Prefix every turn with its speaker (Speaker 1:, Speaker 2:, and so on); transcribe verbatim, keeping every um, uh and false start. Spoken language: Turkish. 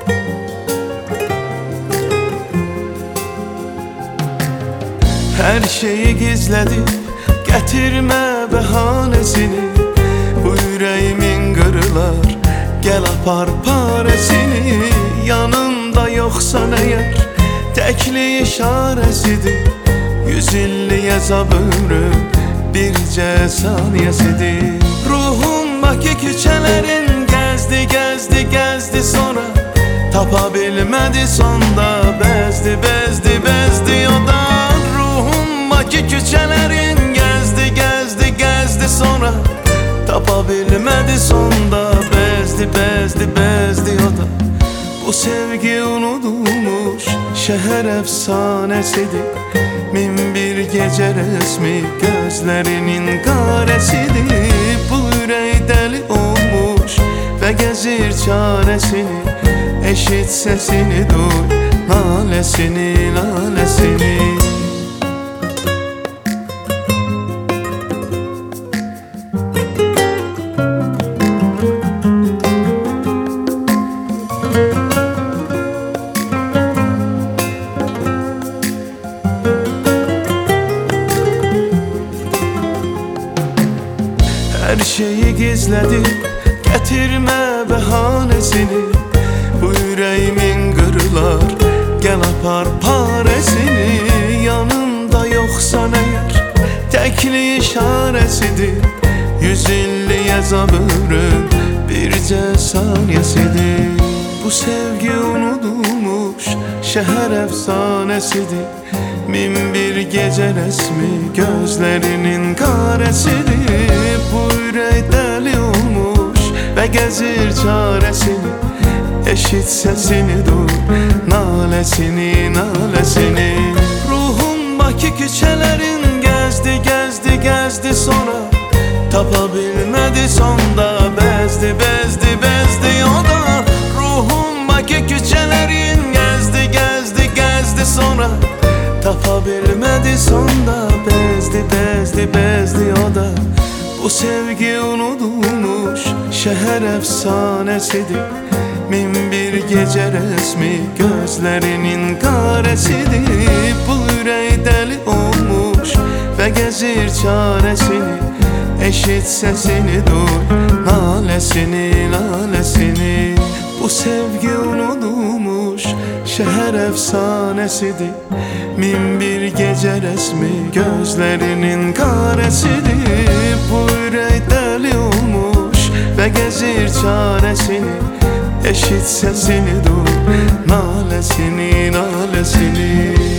Speaker 1: Her şeyi gizledip getirme bahanesini. Bu yüreğimin kırılar, gel apar paresini. Yanımda yoksan eğer tekli işaresidir. Yüz illi azab ömrüm birce saniyesidir. Ruhumdaki küçelerin gezdi gezdi gezdi sonra tapabilmedi sonda. Bezdi bezdi bezdi o da. Ruhumdaki küçelerin gezdi gezdi gezdi sonra tapabilmedi sonda. Bezdi bezdi bezdi o da. Bu sevgi unutulmuş şehir efsanesidir. Min bir gece resmi gözlerinin karesidir. Bu yüreği deli olmuş ve gezir çaresini. Eşit sesini duy, lalesini lalesini. Her şeyi gizledip getirme bahanesini. Bu yüreğimin kırılar, gel apar paresini. Yanımda yoksan eğer tekli işaresidir. Yüz illi azab ömrüm birce saniyesidir. Bu sevgi unutulmuş şehir efsanesidir. Min bir gece resmi gözlerinin karesidir. Bu yüreği deli olmuş ve gezir çaresini. Eşit sesini duy, nalesini nalesini. Ruhumdaki küçelerin gezdi gezdi gezdi sonra tapabilmedi sonda. Bezdi bezdi bezdi o da. Ruhumdaki küçelerin gezdi gezdi gezdi sonra tapabilmedi sonda. Bezdi bezdi bezdi o da. Bu sevgi unutulmuş şehir efsanesidir. Min bir gece resmi gözlerinin karesidir. Bu yüreği deli olmuş ve gezir çaresini. Eşit sesini duy, lalesini lalesini. Bu sevgi unutulmuş şehir efsanesidir. Min bir gece resmi gözlerinin karesidir. Bu yüreği deli olmuş ve gezir çaresini. Eşit sesini duy, nalesini nalesini.